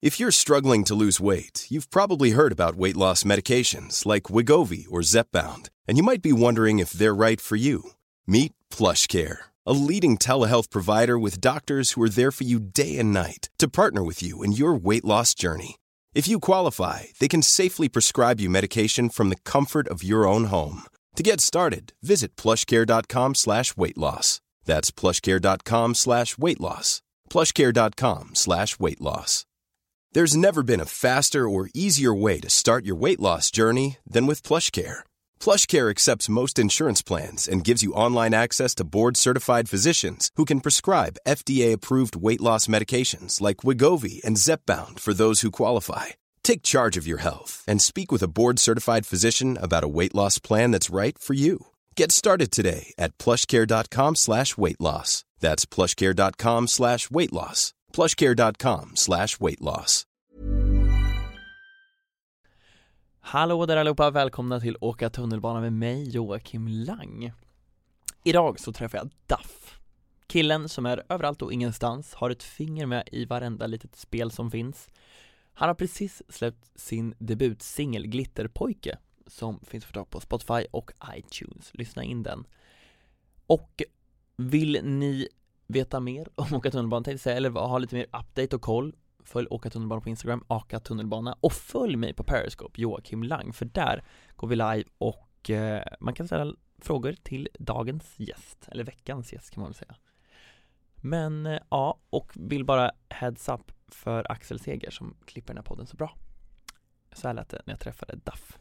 If you're struggling to lose weight, you've probably heard about weight loss medications like Wegovy or Zepbound, and you might be wondering if they're right for you. Meet PlushCare, a leading telehealth provider with doctors who are there for you day and night to partner with you in your weight loss journey. If you qualify, they can safely prescribe you medication from the comfort of your own home. To get started, visit plushcare.com/weightloss. That's plushcare.com/weightloss. plushcare.com/weightloss. There's never been a faster or easier way to start your weight loss journey than with PlushCare. PlushCare accepts most insurance plans and gives you online access to board-certified physicians who can prescribe FDA-approved weight loss medications like Wegovy and Zepbound for those who qualify. Take charge of your health and speak with a board-certified physician about a weight loss plan that's right for you. Get started today at plushcare.com/weightloss. That's plushcare.com/weightloss. plushcare.com/weightloss. Hallå där allihopa, välkomna till Åka tunnelbana med mig, Joakim Lang. Idag så träffar jag Duff. Killen som är överallt och ingenstans, har ett finger med i varenda litet spel som finns. Han har precis släppt sin debutsingel Glitterpojke, som finns för tag på Spotify och iTunes. Lyssna in den. Och vill ni veta mer om Åka tunnelbana, tänkte säga, eller ha lite mer update och koll, följ Åka tunnelbana på Instagram, Åka tunnelbana, och följ mig på Periscope, Joakim Lang, för där går vi live och man kan ställa frågor till dagens gäst, eller veckans gäst kan man väl säga. Men ja, och vill bara heads up för Axel Seger som klipper den här podden så bra. Så här lät det när jag träffade Duff.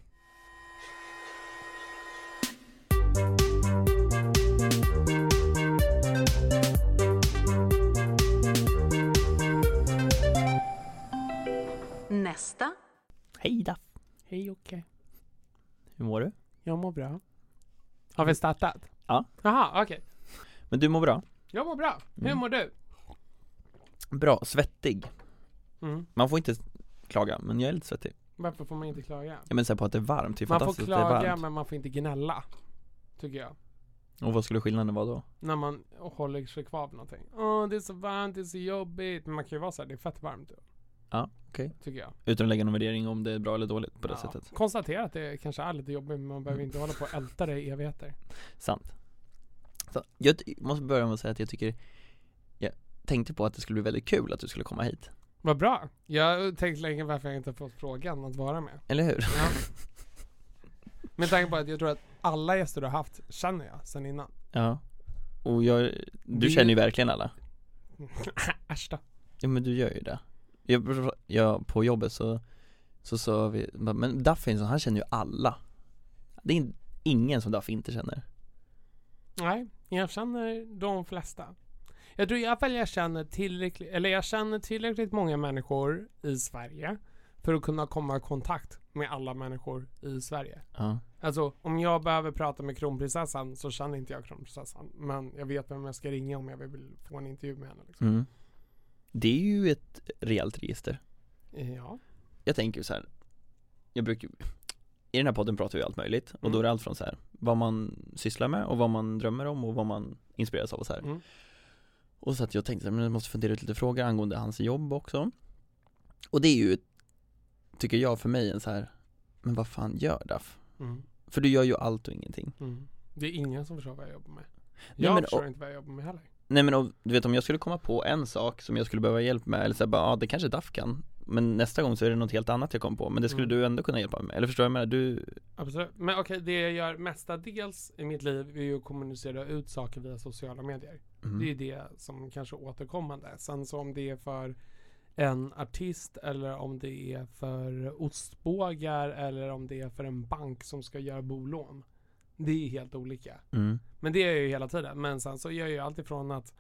Nästa. Hej Duff. Hej, okej. Hur mår du? Jag mår bra. Har vi startat? Ja. Jaha, okej. Men du mår bra? Jag mår bra. Hur mår du? Bra, svettig. Mm. Man får inte klaga, men jag är lite svettig. Varför får man inte klaga? Jag menar så här på att det är varmt. Det är Man får fantastiskt att det är klaga, varmt. men man får inte gnälla. Tycker jag. Och vad skulle skillnaden vara då? När man håller sig kvar på någonting. Det är så varmt, det är så jobbigt. Men man kan ju vara så här, det är fett varmt. Ja, okej. Tycker jag. Utan att lägga någon värdering om det är bra eller dåligt på det sättet. Konstatera att det kanske är lite jobbigt, men man behöver inte hålla på och älta det i evigheter. Sant. Så, jag måste börja med att säga att jag tänkte på att det skulle bli väldigt kul att du skulle komma hit. Vad bra. Jag har tänkt länge varför jag inte fått frågan att vara med. Eller hur? Ja. Men tanke på att jag tror att alla gäster du har haft känner jag sen innan. Ja. Och du känner ju verkligen alla. Äsch då. Ja, men du gör ju det. Jag på jobbet så sa vi, men Duff är en sån, han känner ju alla. Det är ingen som Duff inte känner. Nej, jag känner de flesta. Jag tror jag känner tillräckligt många människor i Sverige för att kunna komma i kontakt med alla människor i Sverige. Ja. Alltså, om jag behöver prata med kronprinsessan så känner inte jag kronprinsessan. Men jag vet vem jag ska ringa om jag vill få en intervju med henne. Liksom. Mm. Det är ju ett rejält register. Ja. Jag tänker ju så här. I den här podden pratar vi allt möjligt. Och då är det allt från så här, vad man sysslar med och vad man drömmer om och vad man inspireras av och så här. Mm. Och så att jag tänkte, men jag måste fundera ut lite frågor angående hans jobb också. Och det är ju, tycker jag, för mig en så här, men vad fan gör Duff? Mm. För du gör ju allt och ingenting. Mm. Det är ingen som förstår vad jag jobbar med. Jag förstår inte vad jag jobbar med heller. Nej, men du vet, om jag skulle komma på en sak som jag skulle behöva hjälp med, eller så här, bara, det kanske Duff kan. Men nästa gång så är det något helt annat jag kom på. Men det skulle du ändå kunna hjälpa mig med. Eller förstår jag med du? Absolut. Men okej, det jag gör mestadels i mitt liv är ju att kommunicera ut saker via sociala medier. Det är det som kanske är återkommande. Sen så om det är för en artist eller om det är för ostbågar eller om det är för en bank som ska göra bolån. Det är helt olika. Men det är ju hela tiden. Men sen så gör jag ju allt ifrån att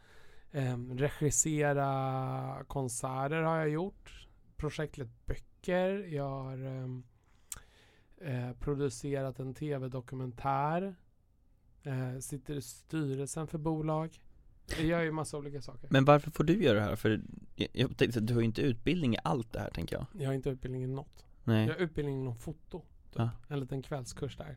regissera konserter har jag gjort. Projektet böcker. Jag har producerat en tv-dokumentär. Sitter i styrelsen för bolag. Jag gör ju massa olika saker. Men varför får du göra det här? För jag tänkte att du har ju inte utbildning i allt det här, tänker jag. Jag har inte utbildning i något. Nej. Jag har utbildning inom foto. Typ. Ja. En liten kvällskurs där.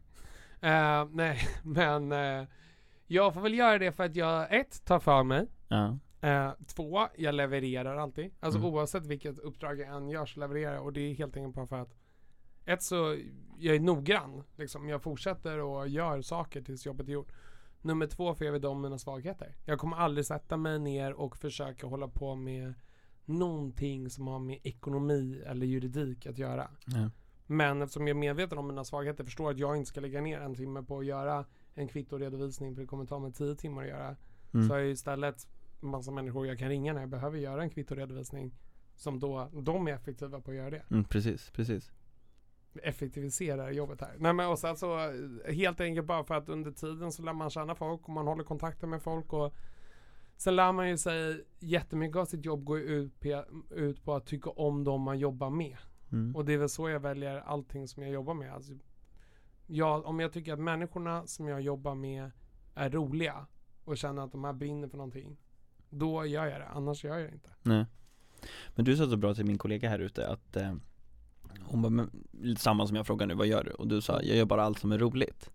Nej, men jag får väl göra det för att jag tar för mig. Ja. 2, jag levererar alltid. Alltså oavsett vilket uppdrag jag än gör så levererar jag. Och det är helt enkelt bara för att så jag är noggrann. Liksom. Jag fortsätter och gör saker tills jobbet är gjort. Nummer 2, för jag vet om mina svagheter. Jag kommer aldrig sätta mig ner och försöka hålla på med någonting som har med ekonomi eller juridik att göra. Ja. Men eftersom jag är medveten om mina svagheter, förstår att jag inte ska lägga ner en timme på att göra en kvittoredovisning, för det kommer ta mig 10 timmar att göra. Så har jag istället en massa människor jag kan ringa när jag behöver göra en kvittoredovisning, som då de är effektiva på att göra det. Precis. Effektiviserar jobbet här. Nej, men och sen så helt enkelt bara för att under tiden så lär man känna folk och man håller kontakter med folk, och sen lär man ju sig jättemycket av sitt jobb går ut på att tycka om dem man jobbar med. Och det är väl så jag väljer allting som jag jobbar med. Alltså, om jag tycker att människorna som jag jobbar med är roliga och känner att de här brinner för någonting, då gör jag det. Annars gör jag det inte. Nej. Men du sa så bra till min kollega här ute att hon bara, men, lite samma som jag frågar nu, vad gör du? Och du sa, jag gör bara allt som är roligt.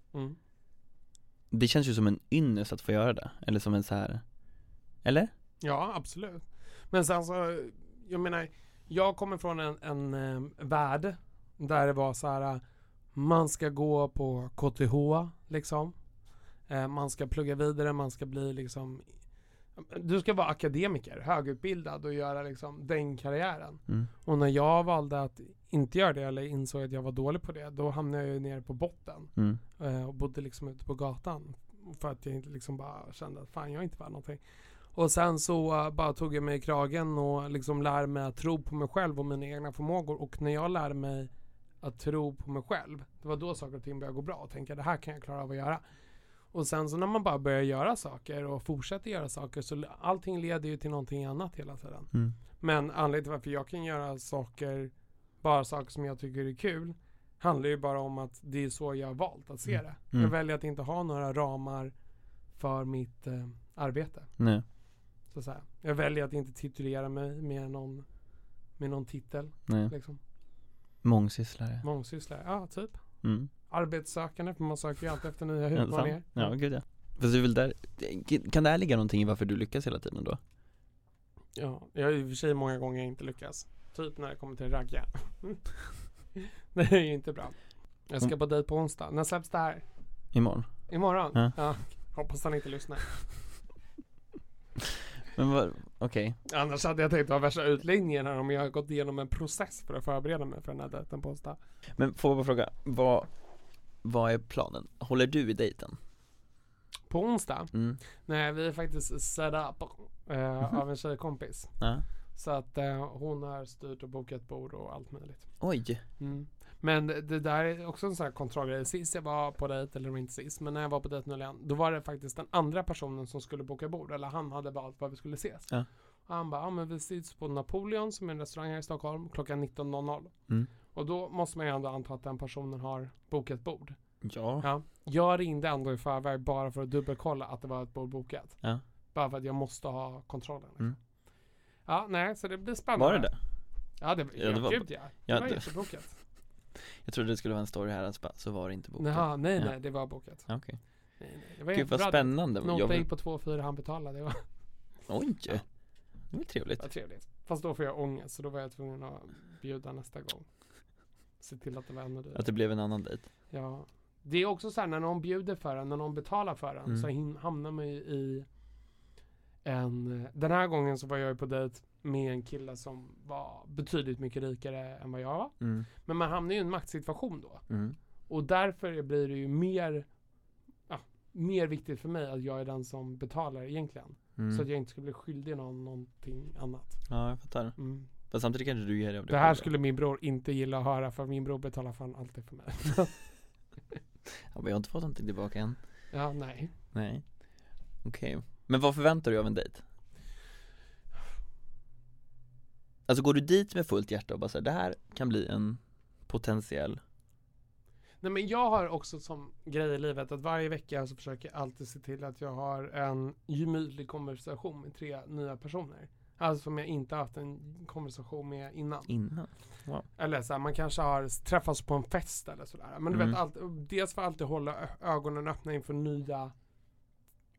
Det känns ju som en ynnest att få göra det. Eller som en så här, eller? Ja, absolut. Men sen så, jag menar, jag kommer från en värld där det var så här, man ska gå på KTH liksom. Man ska plugga vidare, man ska bli liksom, du ska vara akademiker, högutbildad och göra liksom den karriären. Och när jag valde att inte göra det, eller insåg att jag var dålig på det, då hamnade jag ju nere på botten. Och bodde liksom ute på gatan för att jag inte liksom bara kände att fan, jag är inte värd någonting. Och sen så bara tog jag mig i kragen och liksom lärde mig att tro på mig själv och mina egna förmågor. Och när jag lärde mig att tro på mig själv, det var då saker och ting började gå bra och tänka, det här kan jag klara av att göra. Och sen så när man bara börjar göra saker och fortsätter göra saker, så allting leder ju till någonting annat hela tiden. Men anledningen till varför jag kan göra saker, bara saker som jag tycker är kul, handlar ju bara om att det är så jag har valt att se det. Jag väljer att inte ha några ramar för mitt arbete. Nej. Så här. Jag väljer att inte titulera mig med någon titel. Nej. Liksom. Mångsysslare, ja typ. Arbetssökande, för man söker ju alltid efter nya utmaningar. Ja, gud ja. Fast det är väl där, kan det här ligga någonting i varför du lyckas hela tiden då? Ja, jag har i och för sig många gånger inte lyckats. Typ när det kommer till ragga. Det är ju inte bra. Jag ska på dejt på onsdag. När släpps det här? Imorgon? Ja. Hoppas han inte lyssnar. Men vad, okej. Annars hade jag tänkt ha värsta utläggningen här om jag har gått igenom en process för att förbereda mig för den här dejten på onsdag. Men får jag bara fråga, vad är planen? Håller du i dejten? På onsdag? Nej, vi är faktiskt set up av en tjejkompis. Så att hon har styrt och bokat bord och allt möjligt. Oj. Men det där är också en sån här kontrollgrej. Sist jag var på dejt, eller inte sist, men när jag var på dejt nu igen, då var det faktiskt den andra personen som skulle boka bord, eller han hade valt var vi skulle ses. Ja. Och han bara, men vi ses på Napoleon, som är en restaurang här i Stockholm, klockan 19.00. Och då måste man ju ändå anta att den personen har bokat bord. Ja. Jag ringde ändå i förväg bara för att dubbelkolla att det var ett bord bokat. Ja. Bara för att jag måste ha kontrollen. Liksom. Ja, nej, så det blir spännande. Var det det? Ja, det var jättebokat. Jag trodde det skulle vara en story här, så var det inte bokat. Jaha, nej, det var bokat. Okej. Nej. Gud vad spännande. Något gick på 2-4, han betalade. Det var... Oj, det var trevligt. Det var trevligt. Fast då får jag ångest, så då var jag tvungen att bjuda nästa gång. Se till att det var ännu dyrare. Att det blev en annan dejt. Ja. Det är också så här, när någon bjuder för en, när någon betalar för en, så hamnar man ju i den här gången så var jag på dejt med en kille som var betydligt mycket rikare än vad jag var. Men man hamnar ju i en maktsituation då. Och därför blir det ju mer viktigt för mig att jag är den som betalar egentligen. Så att jag inte ska bli skyldig någonting annat. Ja, jag fattar. Fast samtidigt kanske du ger det här skulle min bror inte gilla att höra, för min bror betalar fan alltid för mig. Ja, men jag har inte fått någonting tillbaka än. Ja, nej. Okej. Men vad förväntar du av en dejt? Alltså går du dit med fullt hjärta och bara säger det här kan bli en potentiell? Nej, men jag har också som grej i livet att varje vecka så försöker jag alltid se till att jag har en gemytlig konversation med 3 nya personer. Alltså som jag inte haft en konversation med innan. Wow. Eller så här, man kanske har träffats på en fest eller sådär. Men du vet, dels för att alltid hålla ögonen öppna inför nya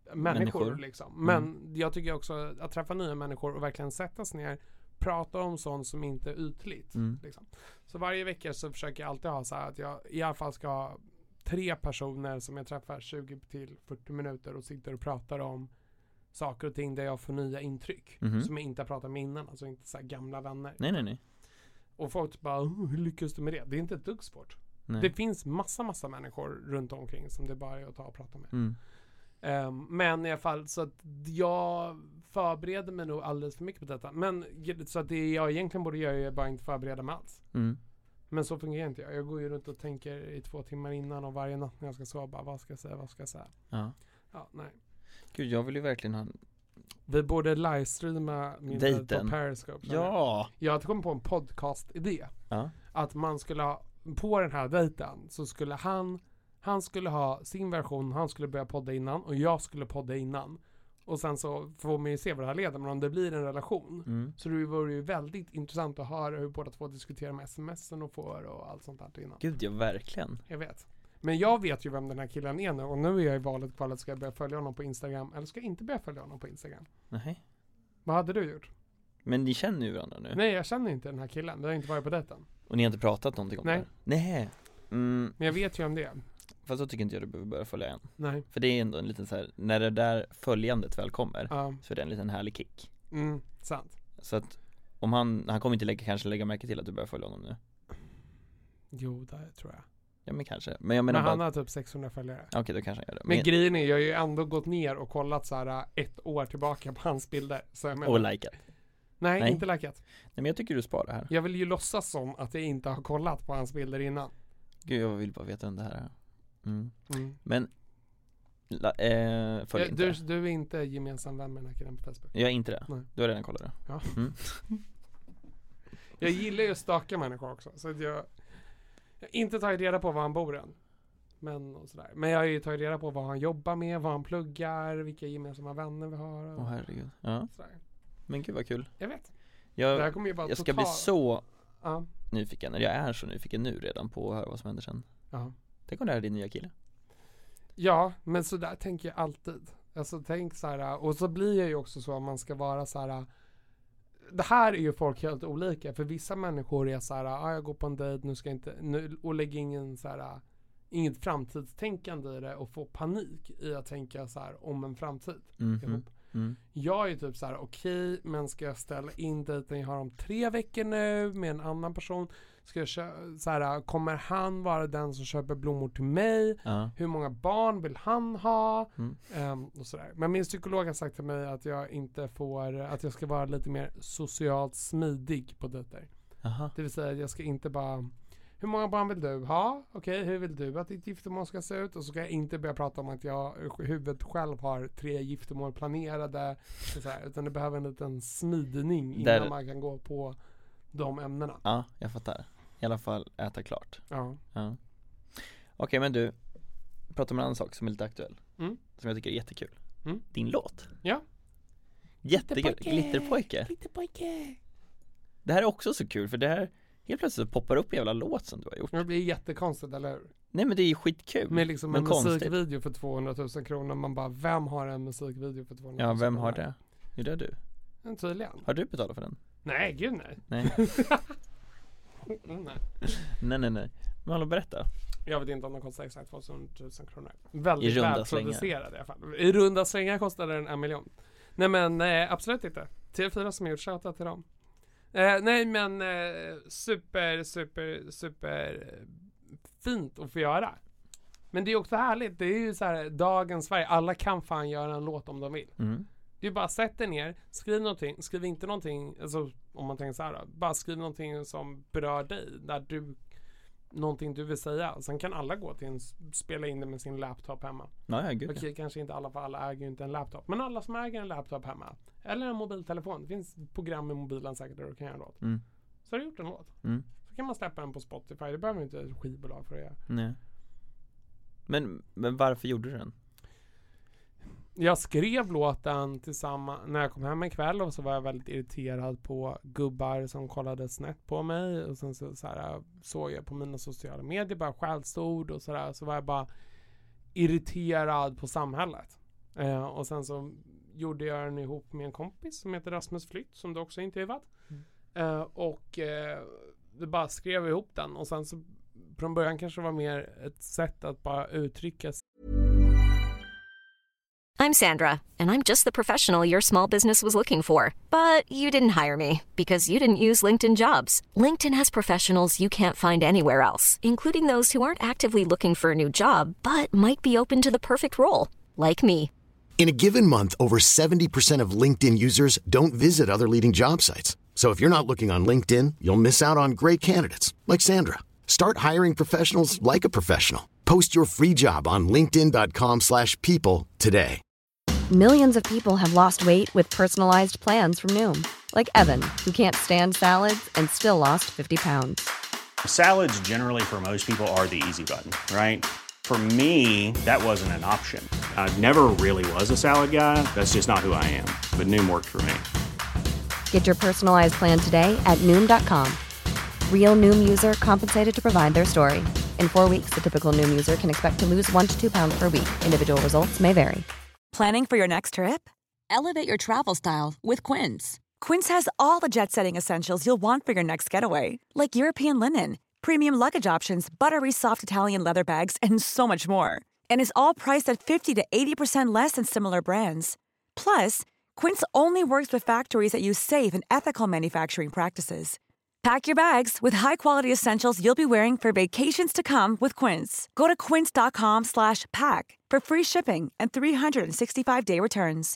människor. Liksom. Men jag tycker också att träffa nya människor och verkligen sättas ner, prata om sånt som inte är ytligt. Liksom. Så varje vecka så försöker jag alltid ha så här att jag i alla fall ska ha 3 personer som jag träffar 20-40 minuter och sitter och pratar om saker och ting där jag får nya intryck som jag inte har pratat med innan, alltså inte så här gamla vänner. Nej. Och folk bara, hur lyckas du med det? Det är inte ett dugg svårt. Det finns massa människor runt omkring som det bara är att ta och prata med. Men i alla fall så att jag förbereder mig nog alldeles för mycket på detta. Men så att det jag egentligen borde göra är bara inte förbereda mig alls. Men så fungerar inte jag. Jag går ju runt och tänker i 2 timmar innan och varje natt när jag ska sova, vad ska jag säga? Ja, nej. Gud, jag vill ju verkligen ha... Vi borde livestreama min dejt på Periscope. Ja! Jag hade kommit på en podcast-idé. Ja. Att man skulle ha, på den här dejten så skulle han skulle ha sin version, han skulle börja podda innan och jag skulle podda innan. Och sen så får man ju se vad det här leder, men om det blir en relation så det vore ju väldigt intressant att höra hur båda två diskuterar med sms'en och får och allt sånt där innan. Gud, ja, verkligen. Jag vet. Men jag vet ju vem den här killen är nu och nu är jag i valet kvalet, ska jag börja följa honom på Instagram eller ska jag inte börja följa honom på Instagram? Nej. Vad hade du gjort? Men ni känner ju varandra nu. Nej, jag känner inte den här killen. Vi har inte varit på dejten. Och ni har inte pratat någonting om det? Nej. Men jag vet ju om det. Fast så tycker inte jag du behöver börja följa en. Nej. För det är ändå en liten så här, när det där följandet väl kommer så är det en liten härlig kick. Sant. Så att om han kommer inte kanske lägga märke till att du börjar följa honom nu. Jo, det tror jag. Ja, men kanske. Men jag menar han har typ 600 följare. Okej, då kanske han gör det. Men grejen är, jag har ju ändå gått ner och kollat så här 1 år tillbaka på hans bilder. Så jag menar, och likat. Nej, inte likat. Nej, men jag tycker du sparar här. Jag vill ju låtsas som att jag inte har kollat på hans bilder innan. Gud, jag vill bara veta om det här. Men följ inte. Du är inte gemensam vän med den här killen på Facebook? Jag är inte det. Nej. Du har redan kollat det. Ja. Jag gillar ju att staka människor också. Så att jag inte tagit reda på var han bor än. Men jag har ju tagit reda på vad han jobbar med, vad han pluggar, vilka gemensamma vänner vi har. Åh, herregud. Ja. Men gud vad kul. Jag vet. Jag ska bli så nyfiken. Eller jag är så nyfiken nu redan på att höra vad som händer sen. Tänk om det här är din nya kille. Ja, men så där tänker jag alltid. Alltså tänk så här, och så blir jag ju också så om man ska vara så här. Det här är ju folk helt olika. För vissa människor är så här, jag går på en dejt, och lägger inget framtidstänkande i det och får panik i att tänka så här om en framtid. Jag är typ så här, okej, men ska jag ställa in dejten jag har om 3 veckor nu med en annan person? Ska jag så här, kommer han vara den som köper blommor till mig? Hur många barn vill han ha? Och så där. Men min psykolog har sagt till mig att jag inte att jag ska vara lite mer socialt smidig på dejter. Det vill säga att jag ska inte bara, hur många barn vill du ha? Okej, hur vill du att ditt giftermål ska se ut? Och så ska jag inte börja prata om att jag i huvudet själv har 3 giftermål planerade. Så här, utan det behöver en liten smidning innan man kan gå på de ämnena. Ja, jag fattar. I alla fall äta klart. Ja. Okej, men du pratar om en annan sak som är lite aktuell. Som jag tycker är jättekul. Din låt. Ja. Jättekul. Glitterpojke. Det här är också så kul, för det här helt plötsligt poppar upp en jävla låt som du har gjort. Det blir jättekonstigt, eller hur? Nej, men det är ju skitkul. Med liksom en musikvideo för 200 000 kronor. Man bara, vem har en musikvideo för 200 000 kronor? Ja, vem har det? Jo, det är du. Tydligen. Har du betalat för den? Nej, gud nej. Nej. Nej. Men alla berätta. Jag vet inte om den kostar exakt 200 000 kronor. Väldigt I väl producerad i alla fall. I runda slängar kostade den 1 miljon. Nej, men absolut inte. TV4 som har gjort, shoutout till dem. Nej, men super fint att få göra. Men det är också härligt. Det är ju så här, dagens Sverige. Alla kan fan göra en låt om de vill. Det är bara sätt dig ner, skriv någonting, skriv inte någonting, alltså om man tänker så här då, bara skriv någonting som berör dig, någonting du vill säga. Sen kan alla gå till spela in det med sin laptop hemma. Okej, kanske inte alla, för alla äger ju inte en laptop. Men alla som äger en laptop hemma, eller en mobiltelefon, det finns program i mobilen säkert där du kan göra en låt. Så har du gjort en låt. Så kan man släppa den på Spotify, det behöver inte ett skivbolag för att göra. Nej. Men varför gjorde du den? Jag skrev låten tillsammans när jag kom hem en kväll, och så var jag väldigt irriterad på gubbar som kollade snett på mig, och sen så här, såg jag på mina sociala medier bara skällsord och sådär, så var jag bara irriterad på samhället. Och sen så gjorde jag den ihop med en kompis som heter Rasmus Flytt, som du också intervjuat. Vi bara skrev ihop den, och sen så från början kanske det var mer ett sätt att bara uttrycka. I'm Sandra, and I'm just the professional your small business was looking for. But you didn't hire me because you didn't use LinkedIn Jobs. LinkedIn has professionals you can't find anywhere else, including those who aren't actively looking for a new job, but might be open to the perfect role, like me. In a given month, over 70% of LinkedIn users don't visit other leading job sites. So if you're not looking on LinkedIn, you'll miss out on great candidates like Sandra. Start hiring professionals like a professional. Post your free job on linkedin.com/people today. Millions of people have lost weight with personalized plans from Noom. Like Evan, who can't stand salads and still lost 50 pounds. Salads generally for most people are the easy button, right? For me, that wasn't an option. I never really was a salad guy. That's just not who I am. But Noom worked for me. Get your personalized plan today at Noom.com. Real Noom user compensated to provide their story. In 4 weeks, the typical Noom user can expect to lose 1 to 2 pounds per week. Individual results may vary. Planning for your next trip? Elevate your travel style with Quince. Quince has all the jet-setting essentials you'll want for your next getaway, like European linen, premium luggage options, buttery soft Italian leather bags, and so much more. And is all priced at 50 to 80% less than similar brands. Plus, Quince only works with factories that use safe and ethical manufacturing practices. Pack your bags with high-quality essentials you'll be wearing for vacations to come with Quince. Go to quince.com/pack for free shipping and 365-day returns.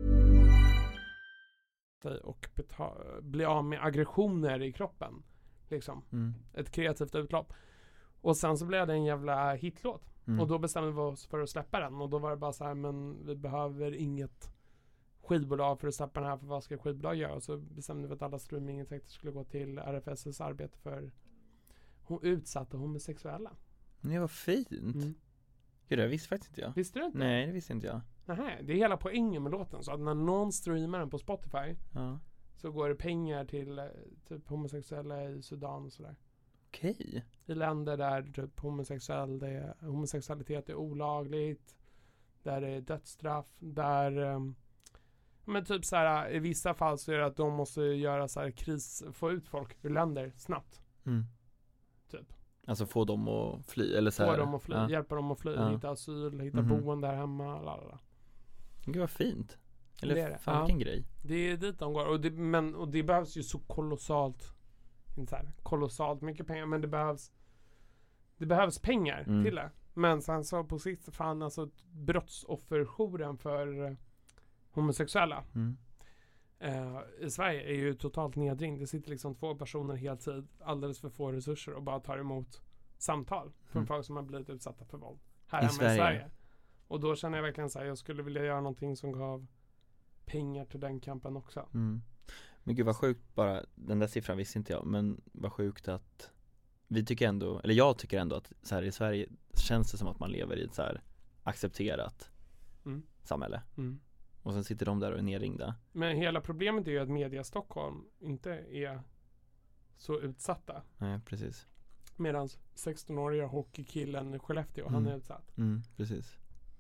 Och bli av med aggressioner i kroppen. Liksom. Ett kreativt utlopp. Och sen så blev det en jävla hitlåt. Och då bestämde vi oss för att släppa den. Och då var det bara så här, men vi behöver inget skivbolag för att släppa den här, för vad ska skivbolag göra? Och så bestämde vi att alla streamingintäkter skulle gå till RFSs arbete för utsatta homosexuella. Det var fint. Gud, det visste faktiskt inte jag. Visste du inte? Nej, det visste inte jag. Nej, det är hela poängen med låten. Så att när någon streamar den på Spotify så går det pengar till typ homosexuella i Sudan och sådär. Okej. I länder där typ homosexualitet är olagligt, där det är dödsstraff, där men typ så här, i vissa fall så är det att de måste göra så här få ut folk ur länder snabbt. Typ. Alltså få dem att fly eller så här. Få dem att fly, hjälpa dem att fly, hitta asyl, hitta boende där hemma, lalala. Gud vad fint. Eller det är det. Fan vilken grej. Det är dit de går, och det behövs ju så kolossalt, inte så här, kolossalt mycket pengar, men det behövs pengar till det. Men sen så på sikt, fan, alltså brottsofferjouren för homosexuella i Sverige är ju totalt nedringd. Det sitter liksom 2 personer heltid, alldeles för få resurser, och bara tar emot samtal från folk som har blivit utsatta för våld här hemma i Sverige. Och då känner jag verkligen så här, jag skulle vilja göra någonting som gav pengar till den kampen också. Men gud vad sjukt, bara den där siffran visste inte jag, men vad sjukt att vi tycker ändå, eller jag tycker ändå att så här i Sverige känns det som att man lever i ett så här accepterat samhälle. Och sen sitter de där och är nerringda. Men hela problemet är ju att media Stockholm inte är så utsatta. Nej, precis. Medan 16-åriga hockeykillen i Skellefteå, han är utsatt. Precis.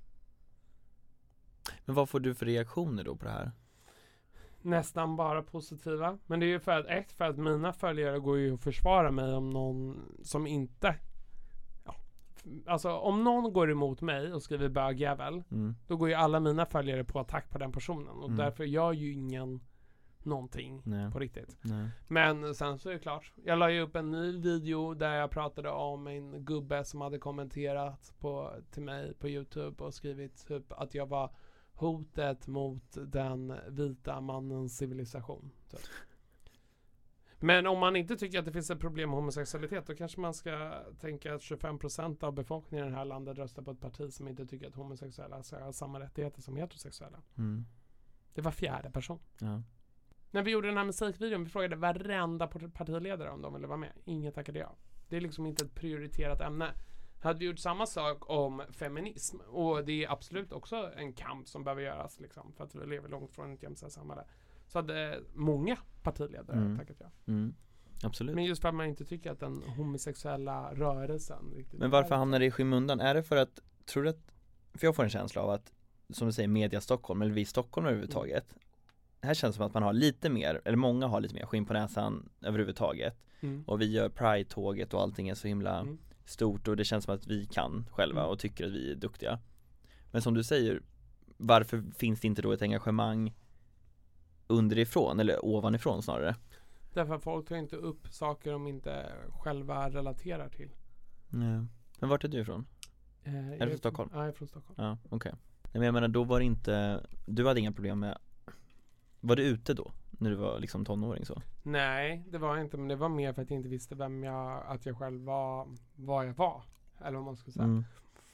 Men vad får du för reaktioner då på det här? Nästan bara positiva. Men det är ju för att mina följare går ju att försvara mig om någon som inte... Alltså om någon går emot mig och skriver bögjävel, då går ju alla mina följare på attack på den personen. Och därför gör ju ingen någonting på riktigt. Men sen så är det klart. Jag la ju upp en ny video där jag pratade om en gubbe som hade kommenterat till mig på YouTube och skrivit typ att jag var hotet mot den vita mannens civilisation. Typ. Men om man inte tycker att det finns ett problem med homosexualitet, då kanske man ska tänka att 25% av befolkningen i det här landet röstar på ett parti som inte tycker att homosexuella ska ha samma rättigheter som heterosexuella. Det var 4:e person. När vi gjorde den här musikvideon, vi frågade varenda partiledare om de ville vara med. Ingen tackade ja. Det är liksom inte ett prioriterat ämne. Hade vi gjort samma sak om feminism, och det är absolut också en kamp som behöver göras liksom, för att vi lever långt från ett jämställt samhälle, så hade många partiledare tackat ja. Absolut. Men just för att man inte tycker att den homosexuella rörelsen riktigt. Men varför hamnar det i skymundan? Är det för att, tror du att, för jag får en känsla av att som du säger, media Stockholm, eller vi i Stockholm överhuvudtaget. Här känns det som att man har lite mer, eller många har lite mer skinn på näsan överhuvudtaget. Och vi gör Pride-tåget och allting är så himla stort, och det känns som att vi kan själva och tycker att vi är duktiga. Men som du säger, varför finns det inte då ett engagemang underifrån eller ovanifrån snarare? Därför att folk tar inte upp saker de inte själva relaterar till. Nej. Men vart är du ifrån? Är du från Stockholm? Ja, jag är från Stockholm. Ja, okej. Men jag menar, då var det inte, du hade inga problem med, var du ute då? När du var liksom tonåring så? Nej, det var jag inte, men det var mer för att jag inte visste att jag själv var, vad jag var. Eller vad man ska säga.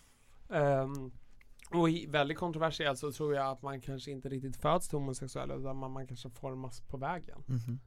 Och väldigt kontroversiellt så tror jag att man kanske inte riktigt föds till homosexuell, utan man kanske formas på vägen.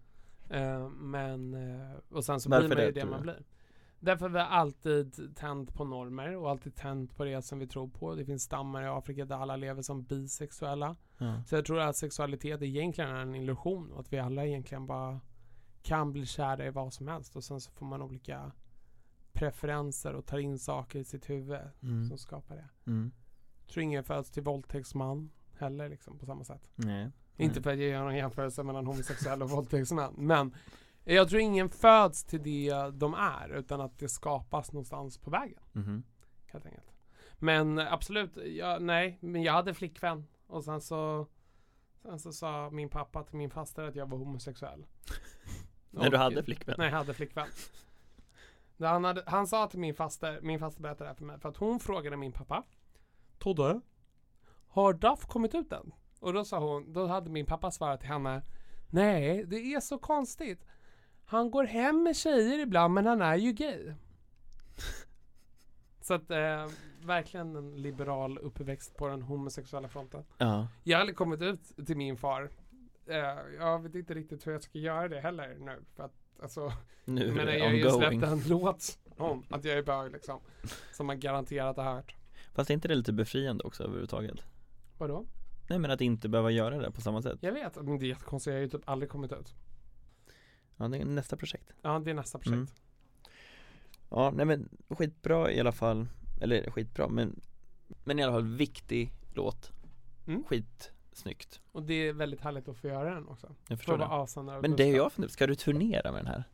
Och sen så varför blir man ju det tror man du? blir. Därför vi har alltid tänt på normer och alltid tänt på det som vi tror på. Det finns stammar i Afrika där alla lever som bisexuella. Så jag tror att sexualitet egentligen är en illusion, och att vi alla egentligen bara kan bli kära i vad som helst, och sen så får man olika preferenser och tar in saker i sitt huvud som skapar det. Jag tror ingen föds till våldtäktsman heller liksom, på samma sätt. Nej. Inte för att jag gör någon jämförelse mellan homosexuell och våldtäktsman, men jag tror ingen föds till det de är, utan att det skapas någonstans på vägen. Helt enkelt. Men absolut, men jag hade flickvän, och sen så sa min pappa till min faster att jag var homosexuell. När du hade flickvän? Nej, jag hade flickvän. Han sa till min faster berättade det här för mig, för att hon frågade min pappa: Todde, har Duff kommit ut än? Och då hade min pappa svarat till henne: nej, det är så konstigt. Han går hem med tjejer ibland, men han är ju gay. Så att verkligen en liberal uppväxt på den homosexuella fronten. Jag har aldrig kommit ut till min far. Jag vet inte riktigt hur jag ska göra det heller nu, för att alltså, nu men jag har ju släppt en låt om att jag är bög liksom, som man garanterat har hört. Fast är inte det lite befriande också överhuvudtaget? Vadå? Nej, men att inte behöva göra det på samma sätt. Jag vet, men det är jättekonstigt. Jag har ju typ aldrig kommit ut. Ja, det är nästa projekt. Ja, det är nästa projekt. Ja, nej men skitbra i alla fall. Eller skitbra, men i alla fall viktig låt. Skitsnyggt. Och det är väldigt härligt att få göra den också. Jag förstår det. Avsändare. Men det är jag, ska du turnera med den här?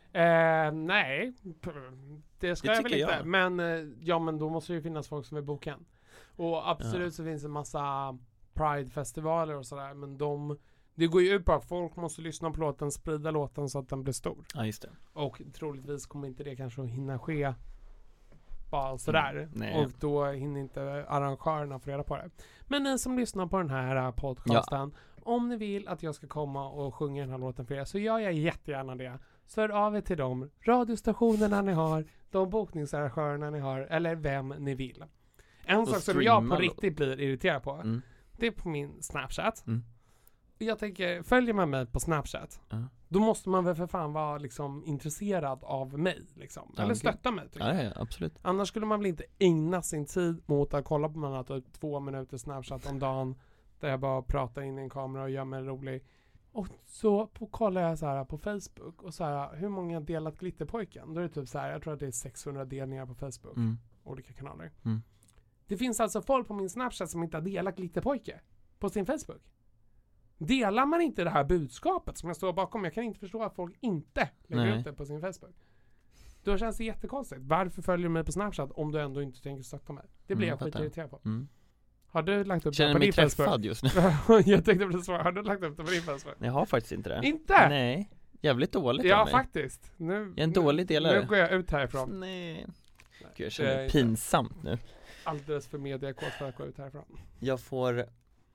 Nej, det ska det jag väl inte. jag. Men då måste det ju finnas folk som är boken. Och absolut så finns en massa Pride-festivaler och sådär, men det går ju ut på att folk måste lyssna på låten, sprida låten så att den blir stor. Ja, just det. Och troligtvis kommer inte det kanske att hinna ske bara sådär. Nej. Och då hinner inte arrangörerna få reda på det. Men ni som lyssnar på den här podcasten, om ni vill att jag ska komma och sjunga den här låten för er, så gör jag jättegärna det. Så hör av er till de radiostationerna ni har, de bokningsarrangörerna ni har, eller vem ni vill. En sak som jag på riktigt blir irriterad på, det är på min Snapchat. Jag tänker, följer man mig på Snapchat, då måste man väl för fan vara liksom intresserad av mig liksom. Eller stötta mig, tycker jag. Ja, absolut. Annars skulle man väl inte ägna sin tid mot att kolla på mig att typ 2 minuter Snapchat om dagen, där jag bara pratar in i en kamera och gör mig rolig. Och så kollar jag så här på Facebook och så här, hur många har delat Glitterpojken? Då är det typ så här, jag tror att det är 600 delningar på Facebook. Olika kanaler. Det finns alltså folk på min Snapchat som inte har delat Glitterpojke på sin Facebook. Delar man inte det här budskapet som jag står bakom? Jag kan inte förstå att folk inte lägger ut det på sin Facebook. Då känns det jättekonstigt. Varför följer du mig på Snapchat om du ändå inte tänker stötta mig? Det blir jag skitirriterad på. Har du lagt upp det på din Facebook? Känner mig träffad just nu. Jag tänkte bli svår. Har du lagt upp det på din Facebook? Jag har faktiskt inte det. Inte? Nej. Jävligt dåligt av mig. Faktiskt. Jag är en dålig delare. Nu går jag ut härifrån. Nej. Gud, jag känner mig pinsamt nu. Alldeles för mediakort för att gå ut härifrån. Jag får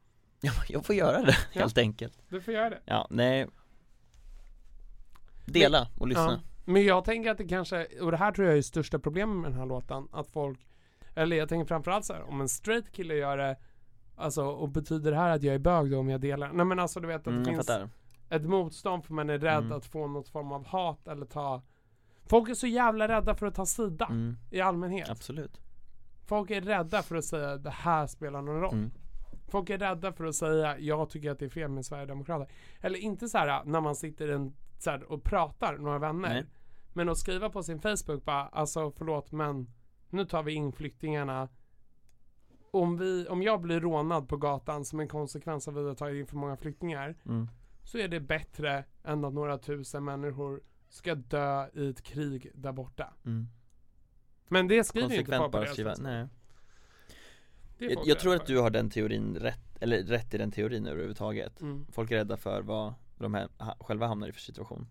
göra det, helt enkelt. Du får göra det. Ja, nej. Dela och lyssna. Ja. Men jag tänker att det kanske, och det här tror jag är största problemet med den här låten, att folk, eller jag tänker framförallt så här, om en straight kille gör det, alltså, och betyder det här att jag är bög då om jag delar? Nej, men alltså du vet att det finns ett motstånd för man är rädd att få något form av hat eller ta. Folk är så jävla rädda för att ta sida i allmänhet. Absolut. Folk är rädda för att säga det här spelar någon roll. Folk är rädda för att säga jag tycker att det är fel med Sverigedemokrater. Eller inte så här när man sitter så här, och pratar några vänner. Nej. Men att skriva på sin Facebook bara, alltså förlåt, men nu tar vi in flyktingarna om jag blir rånad på gatan som en konsekvens av att vi har tagit in för många flyktingar, så är det bättre än att några tusen människor ska dö i ett krig där borta. Men det skriver inte folk på det. Nej. Jag tror att du har den teorin rätt i den teorin överhuvudtaget. Folk är rädda för vad de här själva hamnar i för situation.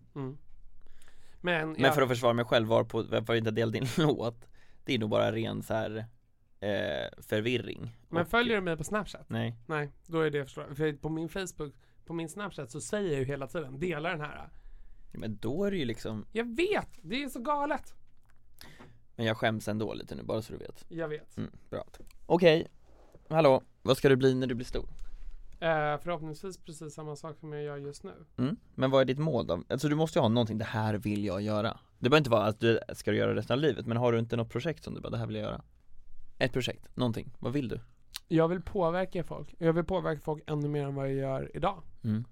Men för att försvara mig själv var inte del din låt. Det är nog bara ren så här förvirring. Men följer du mig på Snapchat? Nej, då är det för på min Facebook, på min Snapchat så säger jag ju hela tiden, dela den här. Men då är det ju liksom... Jag vet, det är så galet. Men jag skäms ändå lite nu, bara så du vet. Jag vet. Bra. Okej. Hallå, vad ska du bli när du blir stor? Förhoppningsvis precis samma sak som jag gör just nu. Men vad är ditt mål då? Alltså du måste ju ha någonting, det här vill jag göra. Det behöver inte vara att du ska göra resten av livet, men har du inte något projekt som du bara, det här vill jag göra? Ett projekt, någonting, vad vill du? Jag vill påverka folk. Jag vill påverka folk ännu mer än vad jag gör idag.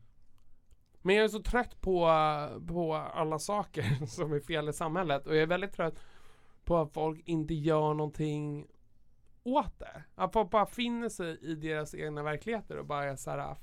Men jag är så trött på alla saker som är fel i samhället. Och jag är väldigt trött på att folk inte gör någonting åt det. Att folk bara finner sig i deras egna verkligheter och bara är så här,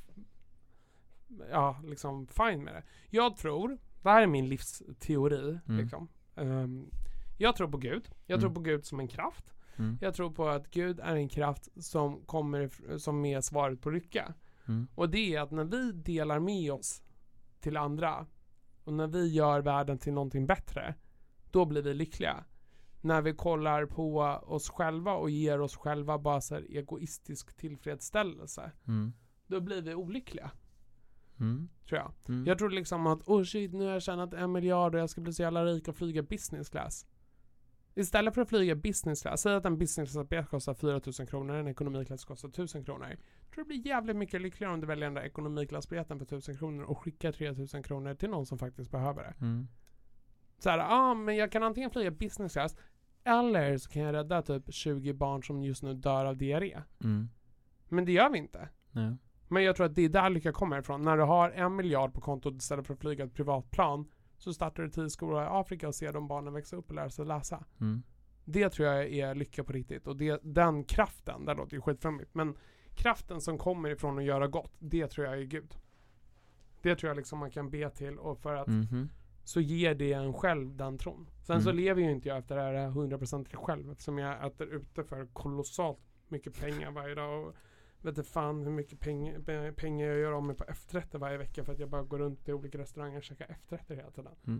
ja, liksom fine med det. Jag tror, det här är min livsteori liksom. Jag tror på Gud. Jag tror på Gud som en kraft. Jag tror på att Gud är en kraft som som är svaret på lycka. Och det är att när vi delar med oss till andra och när vi gör världen till någonting bättre, då blir vi lyckliga. När vi kollar på oss själva och ger oss själva bara så här egoistisk tillfredsställelse, då blir vi olyckliga. Tror jag. Jag tror liksom att nu har jag tjänat 1 miljard och jag ska bli så jävla rik och flyga business class. Istället för att flyga business class, säg att en business class kostar 4 000 kronor, en ekonomiklass kostar 1 000 kronor. Jag tror det blir jävligt mycket lyckligare om du väljer den där ekonomiklassbiljetten för 1 000 kronor och skickar 3 000 kronor till någon som faktiskt behöver det. Så här, men jag kan antingen flyga business class eller så kan jag rädda typ 20 barn som just nu dör av diarré. Men det gör vi inte. Men jag tror att det är där lycka kommer ifrån. När du har 1 miljard på kontot istället för att flyga ett privatplan, så startar du 10 skolor i Afrika och ser de barnen växa upp och lära sig läsa. Det tror jag är lycka på riktigt. Och den kraften, det låter ju skitfrämmigt, men kraften som kommer ifrån att göra gott, det tror jag är Gud. Det tror jag liksom man kan be till, och för att så ger det en själv den tron. Sen så lever ju inte jag efter det här 100% själv, eftersom jag äter ute för kolossalt mycket pengar varje dag och vet inte fan hur mycket pengar jag gör om mig på efterrätter varje vecka för att jag bara går runt till olika restauranger och käkar efterrätter hela tiden.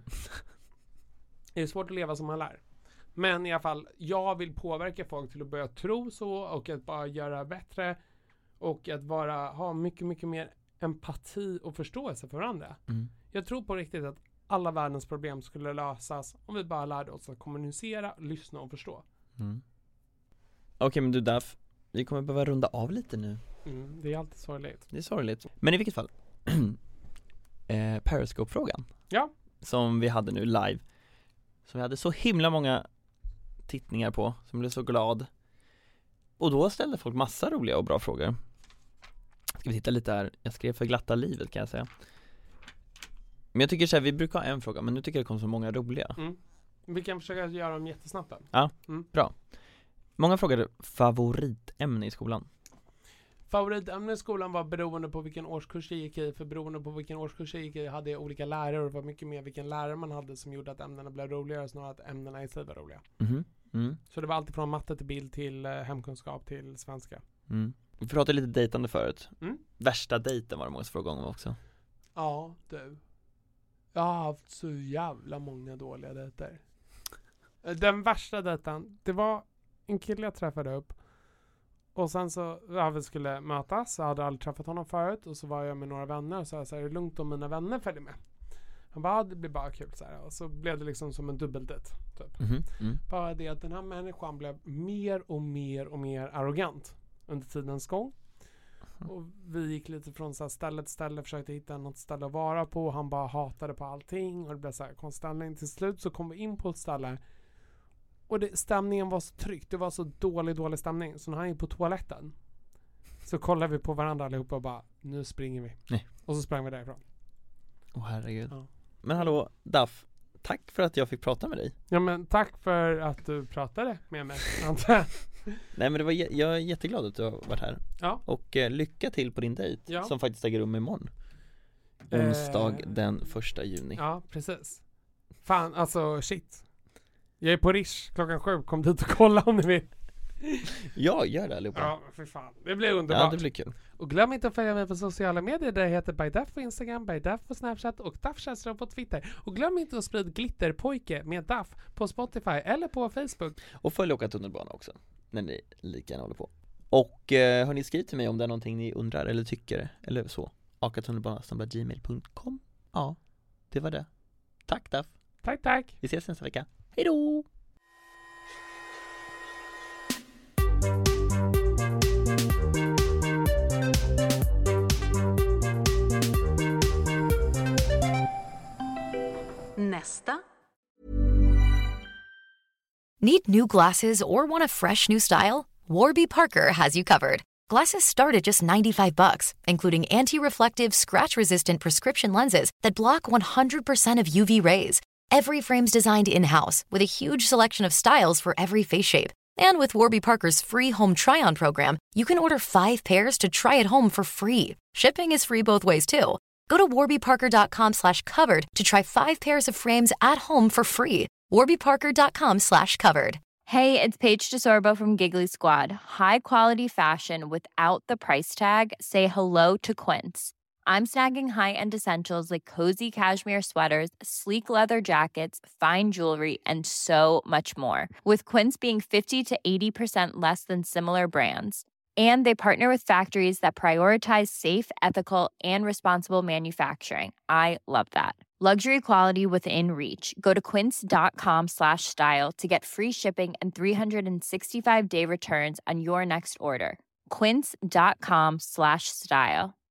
Det är svårt att leva som man lär. Men i alla fall, jag vill påverka folk till att börja tro så och att bara göra bättre och att ha mycket, mycket mer empati och förståelse för varandra. Jag tror på riktigt att alla världens problem skulle lösas om vi bara lärde oss att kommunicera, lyssna och förstå. Okej, men du Daff, vi kommer behöva runda av lite nu. Det är alltid sorgligt. Det är sorgligt. Men i vilket fall Periscope-frågan. Ja. Som vi hade nu live. Som vi hade så himla många tittningar på. Som blev så glad. Och då ställde folk massa roliga och bra frågor. Ska vi titta lite här. Jag skrev för glatta livet, kan jag säga. Men jag tycker så här, vi brukar ha en fråga, men nu tycker jag det kom så många roliga. Vi kan försöka göra dem jättesnabbt då. Ja, bra. Många frågade favoritämne i skolan. Favoritämne i skolan var beroende på vilken årskurs jag gick i. För beroende på vilken årskurs jag gick i hade jag olika lärare. Och det var mycket mer vilken lärare man hade som gjorde att ämnena blev roligare snarare att ämnena i sig var roliga. Så det var alltid från matte till bild till hemkunskap till svenska. Vi pratade lite dejtande förut. Värsta dejten var det många frågor om också. Ja, du. Jag har haft så jävla många dåliga dejter. Den värsta dejten, det var en kille jag träffade upp. Och sen så, vi skulle mötas. Jag hade aldrig träffat honom förut. Och så var jag med några vänner och sa så här, är det lugnt om mina vänner följer med? Han bara, det blir bara kul så här. Och så blev det liksom som en dubbeldejt typ. Bara det att den här människan blev mer och mer och mer arrogant under tidens gång. Och vi gick lite från så här ställe till ställe, försökte hitta något ställe att vara på. Han bara hatade på allting och det blev så här konstställning. Till slut så kom vi in på ett ställe och stämningen var så tryckt. Det var så dålig stämning. Så när han gick på toaletten så kollade vi på varandra allihopa och bara, nu springer vi. Nej. Och så sprang vi därifrån. Herregud. Ja. Men hallå, Daff, tack för att jag fick prata med dig. Ja, men tack för att du pratade med mig. Nej, men det var jag är jätteglad att du har varit här. Ja. Och lycka till på din dejt som faktiskt äger rum imorgon. Onsdag den 1 juni. Ja, precis. Fan, alltså shit. Jag är på Rish 7:00. Kom dit och kolla om ni vill. Ja, gör det allihopa. Ja, för fan. Det blir underbart. Ja, det blir kul. Och glöm inte att följa mig på sociala medier. Där jag heter ByDuff på Instagram, ByDuff på Snapchat och Duff på Twitter. Och glöm inte att sprida Glitterpojke med Duff på Spotify eller på Facebook. Och följ Åka tunnelbana också, när ni lika gärna håller på. Och hörni, skriv till mig om det är någonting ni undrar eller tycker eller så. akatunnelbana@gmail.com. Ja, det var det. Tack Duff. Tack. Vi ses nästa vecka. Hej då! Nästa. Need new glasses or want a fresh new style? Warby Parker has you covered. Glasses start at just $95, including anti-reflective, scratch-resistant prescription lenses that block 100% of UV rays. Every frame's designed in-house with a huge selection of styles for every face shape. And with Warby Parker's free home try-on program, you can order 5 pairs to try at home for free. Shipping is free both ways too. Go to warbyparker.com/covered to try 5 pairs of frames at home for free. warbyparker.com/covered. Hey, it's Paige DeSorbo from Giggly Squad. High quality fashion without the price tag. Say hello to Quince. I'm snagging high-end essentials like cozy cashmere sweaters, sleek leather jackets, fine jewelry, and so much more. With Quince being 50 to 80% less than similar brands. And they partner with factories that prioritize safe, ethical, and responsible manufacturing. I love that. Luxury quality within reach. Go to quince.com/style to get free shipping and 365-day returns on your next order. Quince.com/style.